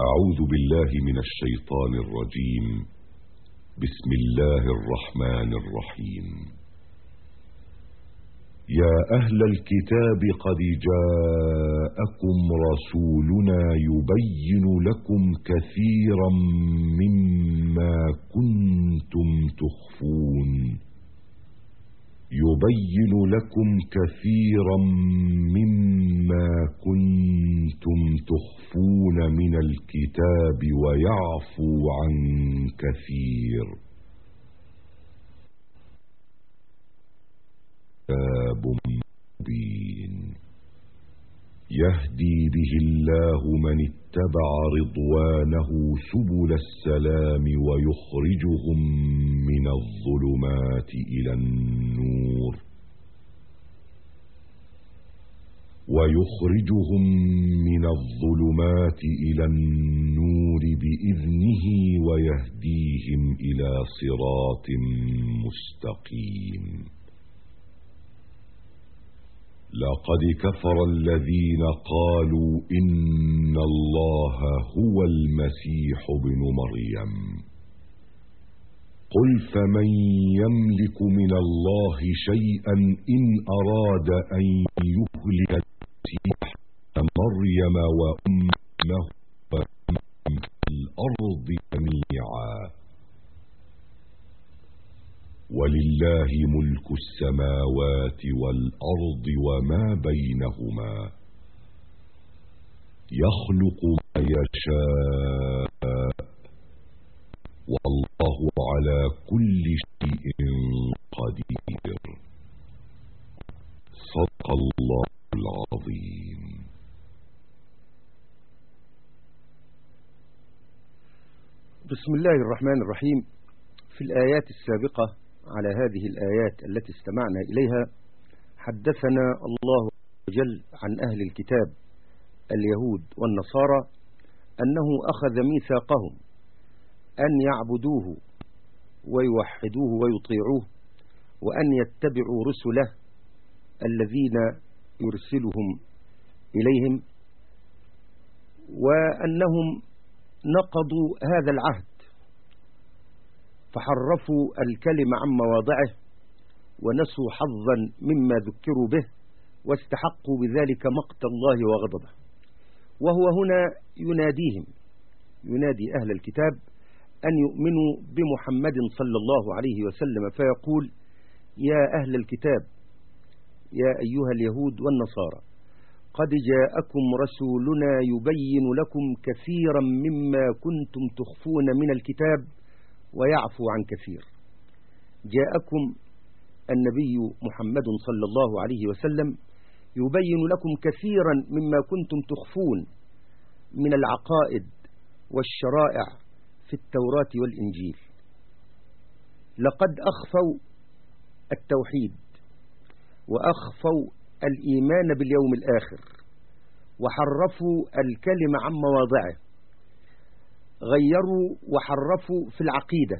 أعوذ بالله من الشيطان الرجيم. بسم الله الرحمن الرحيم. يا أهل الكتاب قد جاءكم رسولنا يبين لكم كثيرا مما كنتم تخفون من الكتاب ويعفو عن كثير. كتاب مبين يهدي به الله من اتبع رضوانه سبل السلام ويخرجهم من الظلمات إلى النور بإذنه ويهديهم إلى صراط مستقيم. لقد كفر الذين قالوا إن الله هو المسيح ابن مريم. قل فمن يملك من الله شيئا إن أراد أن يهلك المسيح مريم وأمه ومن في الأرض جميعا. ولله ملك السماوات والأرض وما بينهما يخلق ما يشاء والله على كل شيء قدير. صدق الله العظيم. بسم الله الرحمن الرحيم. في الآيات السابقة على هذه الآيات التي استمعنا إليها حدثنا الله عز وجل عن أهل الكتاب اليهود والنصارى أنه أخذ ميثاقهم أن يعبدوه ويوحدوه ويطيعوه وأن يتبعوا رسله الذين يرسلهم إليهم، وأنهم نقضوا هذا العهد فحرفوا الكلمة عن مواضعه ونسوا حظا مما ذكروا به واستحقوا بذلك مقت الله وغضبه. وهو هنا ينادي أهل الكتاب أن يؤمنوا بمحمد صلى الله عليه وسلم، فيقول: يا أهل الكتاب، يا أيها اليهود والنصارى، قد جاءكم رسولنا يبين لكم كثيرا مما كنتم تخفون من الكتاب ويعفو عن كثير. جاءكم النبي محمد صلى الله عليه وسلم يبين لكم كثيرا مما كنتم تخفون من العقائد والشرائع في التوراة والإنجيل. لقد أخفوا التوحيد وأخفوا الإيمان باليوم الآخر وحرفوا الكلمة عن مواضعه، غيروا وحرفوا في العقيدة،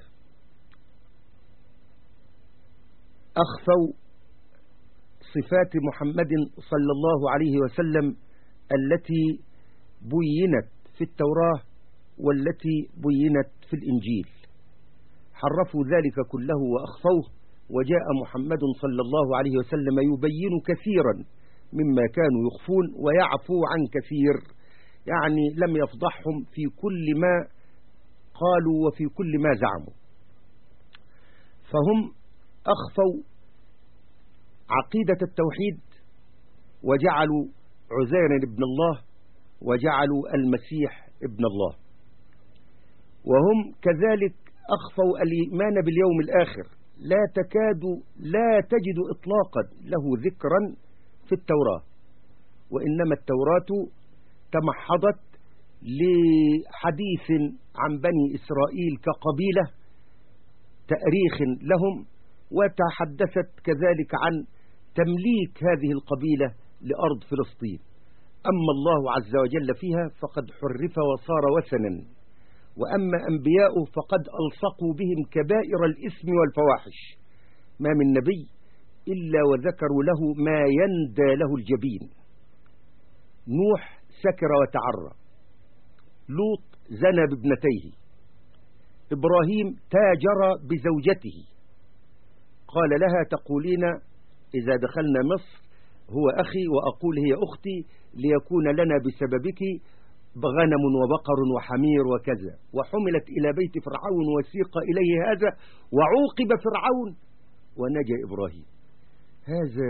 أخفوا صفات محمد صلى الله عليه وسلم التي بينت في التوراة والتي بينت في الإنجيل، حرفوا ذلك كله وأخفوه، وجاء محمد صلى الله عليه وسلم يبين كثيرا مما كانوا يخفون ويعفو عن كثير، يعني لم يفضحهم في كل ما قالوا وفي كل ما زعموا. فهم أخفوا عقيدة التوحيد وجعلوا عزيرا ابن الله وجعلوا المسيح ابن الله، وهم كذلك أخفوا الإيمان باليوم الآخر، لا تجد إطلاقا له ذكرا في التوراة، وإنما التوراة تمحضت لحديث عن بني إسرائيل كقبيلة، تأريخ لهم، وتحدثت كذلك عن تمليك هذه القبيلة لأرض فلسطين. أما الله عز وجل فيها فقد حرف وصار وثنا، وأما أنبياؤه فقد ألصقوا بهم كبائر الإثم والفواحش، ما من نبي إلا وذكروا له ما يندى له الجبين. نوح سكر وتعرى، لوط زنى بابنتيه، إبراهيم تاجر بزوجته، قال لها تقولين إذا دخلنا مصر هو أخي وأقول هي أختي ليكون لنا بسببك غنم وبقر وحمير وكذا، وحملت إلى بيت فرعون وسيق إليه هذا وعوقب فرعون ونجا إبراهيم. هذا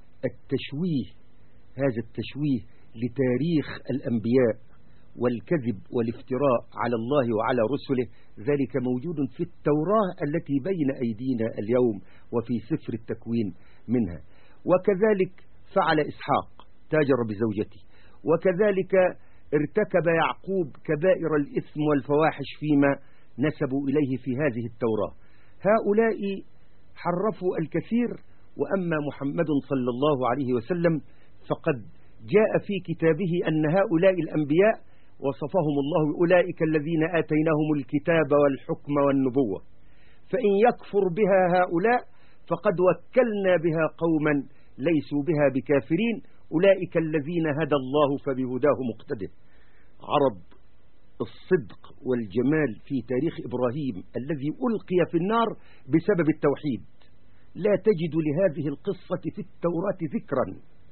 التشويه لتاريخ الأنبياء والكذب والافتراء على الله وعلى رسله، ذلك موجود في التوراة التي بين أيدينا اليوم وفي سفر التكوين منها. وكذلك فعل إسحاق تاجر بزوجته، وكذلك ارتكب يعقوب كبائر الإثم والفواحش فيما نسبوا إليه في هذه التوراة. هؤلاء حرفوا الكثير، وأما محمد صلى الله عليه وسلم فقد جاء في كتابه أن هؤلاء الأنبياء وصفهم الله أولئك الذين آتيناهم الكتاب والحكم والنبوة، فإن يكفر بها هؤلاء فقد وكلنا بها قوما ليسوا بها بكافرين، أولئك الذين هدى الله فبهداه مقتده. عرض الصدق والجمال في تاريخ إبراهيم الذي ألقي في النار بسبب التوحيد. لا تجد لهذه القصة في التوراة ذكرا،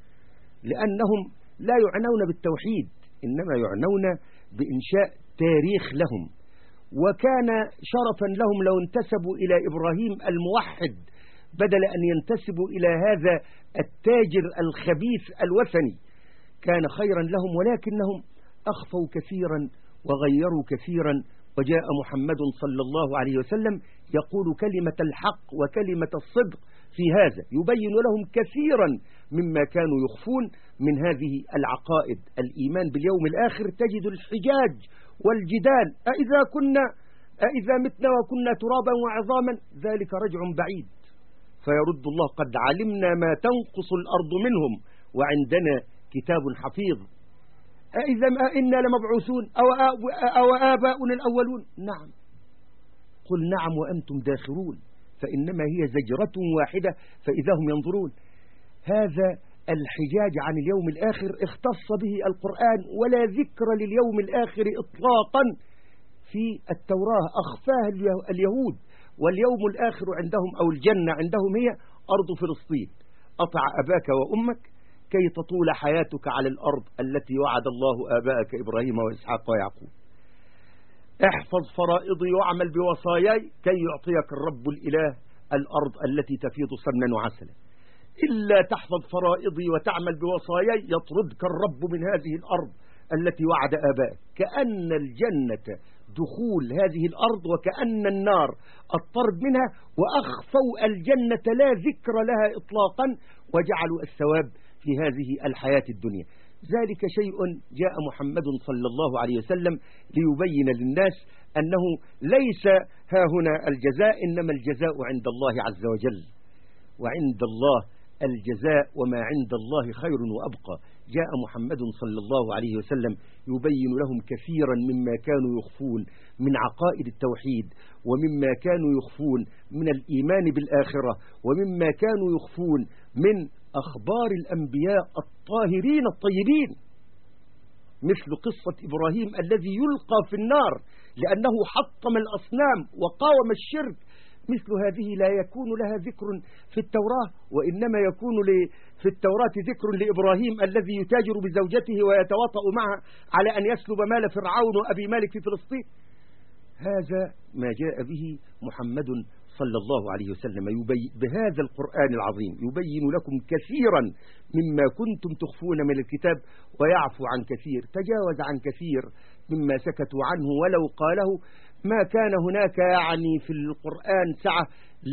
لأنهم لا يعنون بالتوحيد، إنما يعنون بإنشاء تاريخ لهم. وكان شرفا لهم لو انتسبوا إلى إبراهيم الموحد بدل أن ينتسبوا إلى هذا التاجر الخبيث الوثني، كان خيرا لهم، ولكنهم أخفوا كثيرا وغيروا كثيرا. وجاء محمد صلى الله عليه وسلم يقول كلمة الحق وكلمة الصدق في هذا، يبين لهم كثيرا مما كانوا يخفون من هذه العقائد. الإيمان باليوم الآخر تجد الحجاج والجدال، أإذا متنا وكنا ترابا وعظاما ذلك رجع بعيد، فيرد الله قد علمنا ما تنقص الأرض منهم وعندنا كتاب حفيظ. أإذا إنا لمبعوثون أو آباؤنا الأولون؟ نعم. قل نعم وأنتم داخرون، فإنما هي زجرة واحدة فإذا هم ينظرون. هذا الحجاج عن اليوم الآخر اختص به القرآن، ولا ذكر لليوم الآخر إطلاقا في التوراة، أخفاها اليهود. واليوم الآخر عندهم أو الجنة عندهم هي أرض فلسطين. أطع أباك وأمك كي تطول حياتك على الأرض التي وعد الله آباءك إبراهيم وإسحاق ويعقوب. احفظ فرائضي واعمل بوصاياي كي يعطيك الرب الإله الأرض التي تفيض سمنا وعسلا. إلا تحفظ فرائضي وتعمل بوصاياي يطردك الرب من هذه الأرض التي وعد آبائك. كأن الجنة دخول هذه الأرض وكأن النار الطرد منها، وأخفوا الجنة لا ذكر لها إطلاقا، وجعلوا الثواب في هذه الحياة الدنيا. ذلك شيء جاء محمد صلى الله عليه وسلم ليبين للناس أنه ليس ها هنا الجزاء، إنما الجزاء عند الله عز وجل، وعند الله الجزاء وما عند الله خير وأبقى. جاء محمد صلى الله عليه وسلم يبين لهم كثيرا مما كانوا يخفون من عقائد التوحيد، ومما كانوا يخفون من الإيمان بالآخرة، ومما كانوا يخفون من أخبار الأنبياء الطاهرين الطيبين، مثل قصة إبراهيم الذي يلقى في النار لأنه حطم الأصنام وقاوم الشرك. مثل هذه لا يكون لها ذكر في التوراة، وإنما يكون في التوراة ذكر لإبراهيم الذي يتاجر بزوجته ويتواطأ معها على أن يسلب مال فرعون وأبي مالك في فلسطين. هذا ما جاء به محمد صلى الله عليه وسلم بهذا القرآن العظيم، يبين لكم كثيرا مما كنتم تخفون من الكتاب ويعفو عن كثير، تجاوز عن كثير مما سكتوا عنه ولو قاله. ما كان هناك يعني في القرآن سعة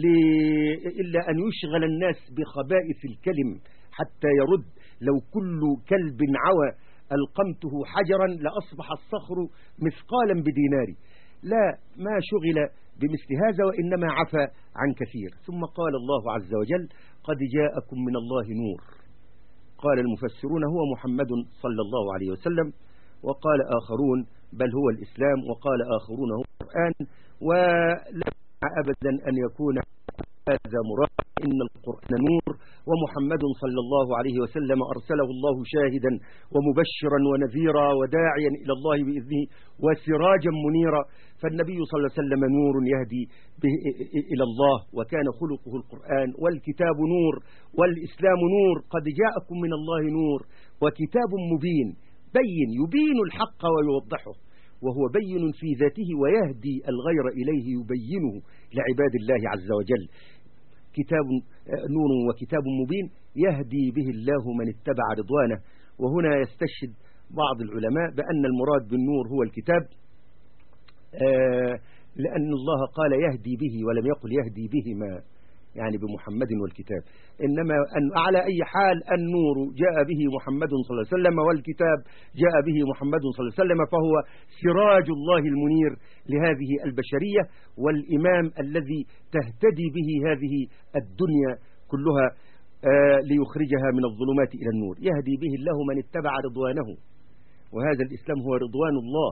إلا أن يشغل الناس بخبائث الكلم حتى يرد. لو كل كلب عوى ألقمته حجرا لأصبح الصخر مثقالا بدينار. لا، ما شغل بمثل هذا، وإنما عفى عن كثير. ثم قال الله عز وجل قد جاءكم من الله نور. قال المفسرون هو محمد صلى الله عليه وسلم، وقال آخرون بل هو الإسلام، وقال آخرون هو القرآن. ولا أبدا أن يكون هذا مراد. إن القرآن نور، ومحمد صلى الله عليه وسلم أرسله الله شاهدا ومبشرا ونذيرا وداعيا إلى الله بإذنه وسراجا منيرا. فالنبي صلى الله عليه وسلم نور يهدي به إلى الله، وكان خلقه القرآن، والكتاب نور والإسلام نور. قد جاءكم من الله نور وكتاب مبين يبين الحق ويوضحه، وهو بين في ذاته ويهدي الغير إليه يبينه لعباد الله عز وجل. كتاب نور وكتاب مبين يهدي به الله من اتبع رضوانه. وهنا يستشهد بعض العلماء بأن المراد بالنور هو الكتاب، لأن الله قال يهدي به ولم يقل يهدي بهما، يعني بمحمد والكتاب. إنما أن على أي حال النور جاء به محمد صلى الله عليه وسلم، والكتاب جاء به محمد صلى الله عليه وسلم، فهو سراج الله المنير لهذه البشرية، والإمام الذي تهتدي به هذه الدنيا كلها ليخرجها من الظلمات إلى النور. يهدي به الله من اتبع رضوانه، وهذا الإسلام هو رضوان الله.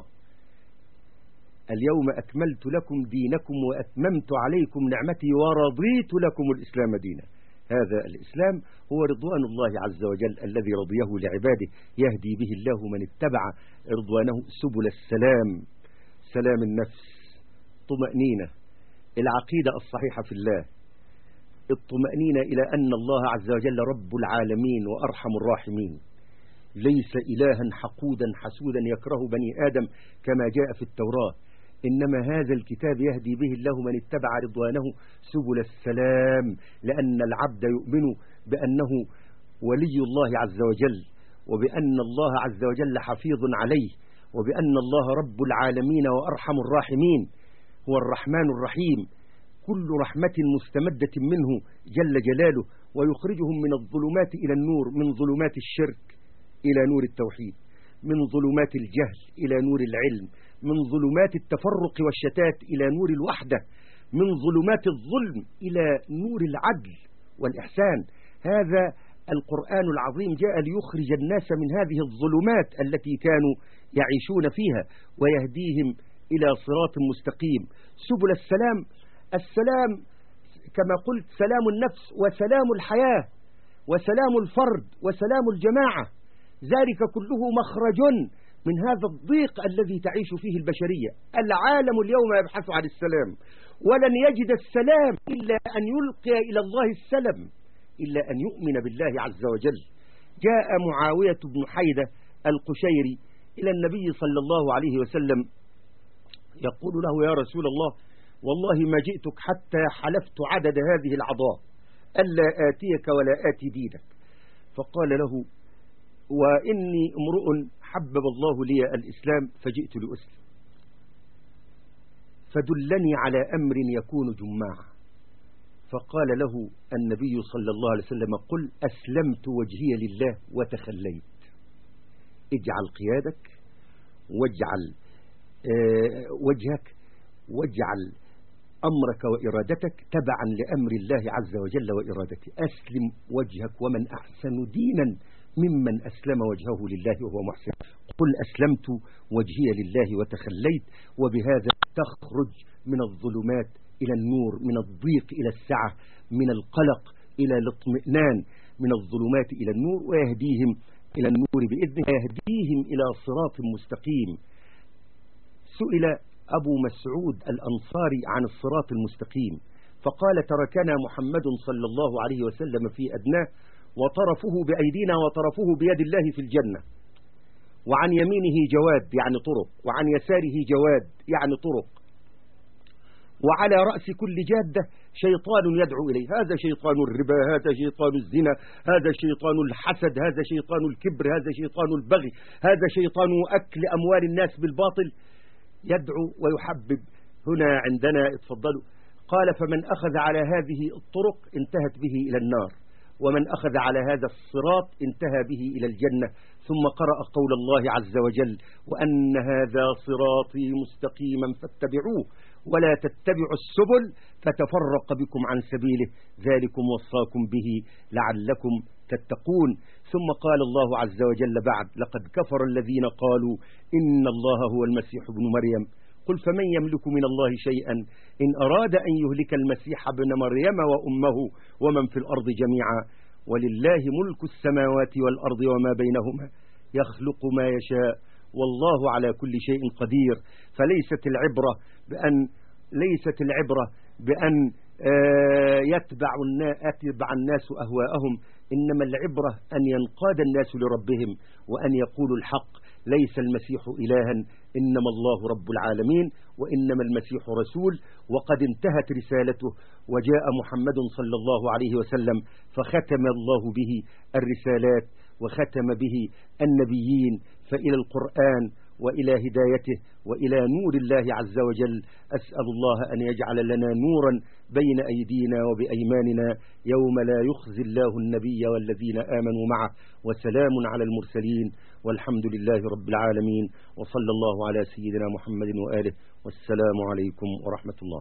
اليوم أكملت لكم دينكم وأتممت عليكم نعمتي ورضيت لكم الإسلام دينا. هذا الإسلام هو رضوان الله عز وجل الذي رضيه لعباده، يهدي به الله من اتبع رضوانه سبل السلام، سلام النفس، طمأنينة، العقيدة الصحيحة في الله، الطمأنينة إلى أن الله عز وجل رب العالمين وأرحم الراحمين، ليس إلها حقودا حسودا يكره بني آدم كما جاء في التوراة، إنما هذا الكتاب يهدي به الله من اتبع رضوانه سبل السلام، لأن العبد يؤمن بأنه ولي الله عز وجل، وبأن الله عز وجل حفيظ عليه، وبأن الله رب العالمين وأرحم الراحمين، هو الرحمن الرحيم، كل رحمة مستمدة منه جل جلاله، ويخرجهم من الظلمات إلى النور، من ظلمات الشرك إلى نور التوحيد، من ظلمات الجهل إلى نور العلم، من ظلمات التفرق والشتات إلى نور الوحدة، من ظلمات الظلم إلى نور العدل والإحسان. هذا القرآن العظيم جاء ليخرج الناس من هذه الظلمات التي كانوا يعيشون فيها، ويهديهم إلى صراط مستقيم. سبل السلام، السلام كما قلت سلام النفس وسلام الحياة وسلام الفرد وسلام الجماعة، ذلك كله مخرج من هذا الضيق الذي تعيش فيه البشرية. العالم اليوم يبحث عن السلام، ولن يجد السلام إلا أن يلقي إلى الله السلم، إلا أن يؤمن بالله عز وجل. جاء معاوية بن حيدة القشيري إلى النبي صلى الله عليه وسلم يقول له: يا رسول الله، والله ما جئتك حتى حلفت عدد هذه العضاء ألا آتيك ولا آتي دينك. فقال له: وإني امرؤ حبب الله لي الإسلام فجئت لأسلم، فدلني على أمر يكون جماعا. فقال له النبي صلى الله عليه وسلم: قل أسلمت وجهي لله وتخليت. اجعل قيادك، واجعل وجهك، واجعل أمرك وإرادتك تبعا لأمر الله عز وجل وإرادته. أسلم وجهك، ومن أحسن دينا ممن أسلم وجهه لله وهو محسن. قل أسلمت وجهي لله وتخليت، وبهذا تخرج من الظلمات إلى النور، من الضيق إلى السعة، من القلق إلى الاطمئنان، من الظلمات إلى النور، ويهديهم إلى النور بإذنه، يهديهم إلى صراط مستقيم. سئل أبو مسعود الأنصاري عن الصراط المستقيم فقال: تركنا محمد صلى الله عليه وسلم في أدناه، وطرفه بأيدينا وطرفه بيد الله في الجنة، وعن يمينه جواد يعني طرق، وعن يساره جواد يعني طرق، وعلى رأس كل جادة شيطان يدعو إليه، هذا شيطان الربا، هذا شيطان الزنا، هذا شيطان الحسد، هذا شيطان الكبر، هذا شيطان البغي، هذا شيطان أكل أموال الناس بالباطل، يدعو ويحبب. هنا عندنا اتفضلوا، قال: فمن أخذ على هذه الطرق انتهت به إلى النار، ومن أخذ على هذا الصراط انتهى به إلى الجنة. ثم قرأ قول الله عز وجل: وأن هذا صراطي مستقيما فاتبعوه ولا تتبعوا السبل فتفرق بكم عن سبيله ذلكم وصاكم به لعلكم تتقون. ثم قال الله عز وجل بعد: لقد كفر الذين قالوا إن الله هو المسيح ابن مريم قل فمن يملك من الله شيئا إن أراد أن يهلك المسيح ابن مريم وأمه ومن في الأرض جميعا ولله ملك السماوات والأرض وما بينهما يخلق ما يشاء والله على كل شيء قدير. فليست العبرة بأن يتبع الناس أهواءهم، إنما العبرة أن ينقاد الناس لربهم وأن يقولوا الحق. ليس المسيح إلها، إنما الله رب العالمين، وإنما المسيح رسول، وقد انتهت رسالته وجاء محمد صلى الله عليه وسلم فختم الله به الرسالات وختم به النبيين. فإلى القرآن وإلى هدايته وإلى نور الله عز وجل أسأل الله أن يجعل لنا نورا بين أيدينا وبأيماننا يوم لا يخزي الله النبي والذين آمنوا معه، وسلام على المرسلين والحمد لله رب العالمين، وصلى الله على سيدنا محمد وآله، والسلام عليكم ورحمة الله.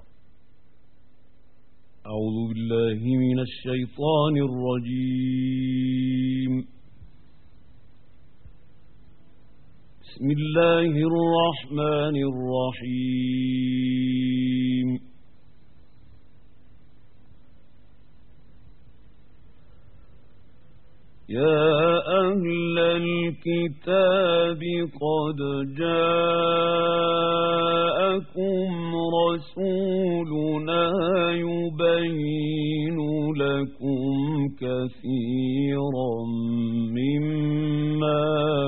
أعوذ بالله من الشيطان الرجيم. بسم الله الرحمن الرحيم. يا أهل الكتاب قد جاءكم رسولنا يبين لكم كثيرا مما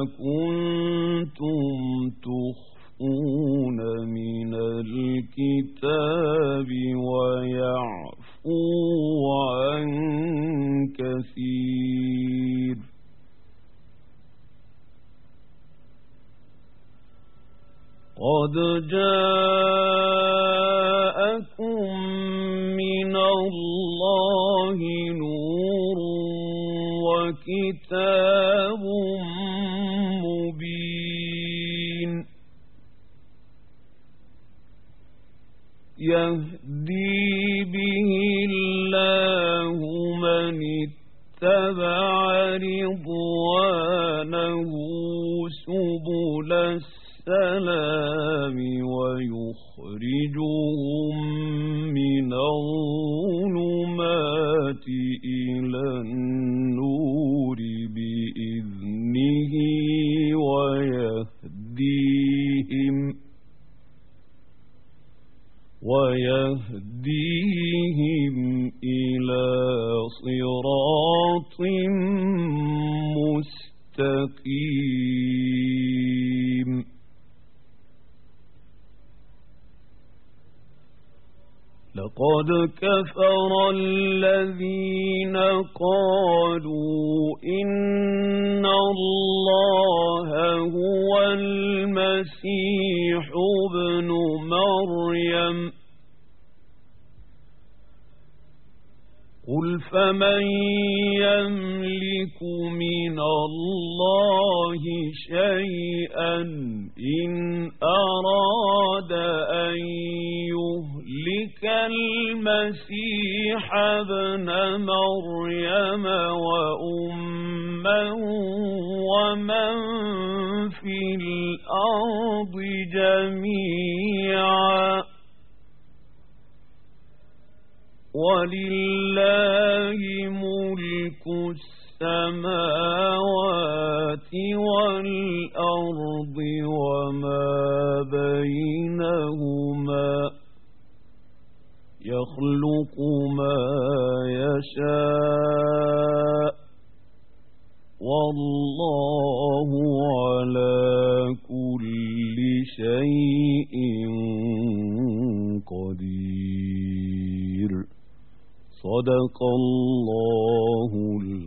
كنتم تخفون من الكتاب ويعفو عن كثير. قد جاءكم من الله نور وكتاب مبين يهدي به الله من اتبع رضوانه سبل السلام ويخرجهم من الظلمات إلى النور بإذنه ويهديهم إلى صراط مستقيم. لقد كفر الذين قالوا إن الله هو المسيح ابن مريم قل فمن يملك من الله شيئا إن أراد أن يهلك المسيح ابن مريم وأمه ومن في الأرض جميعا ولله ملك السماوات والأرض وما بينهما يخلق ما يشاء والله على كل شيء قدير. صدق الله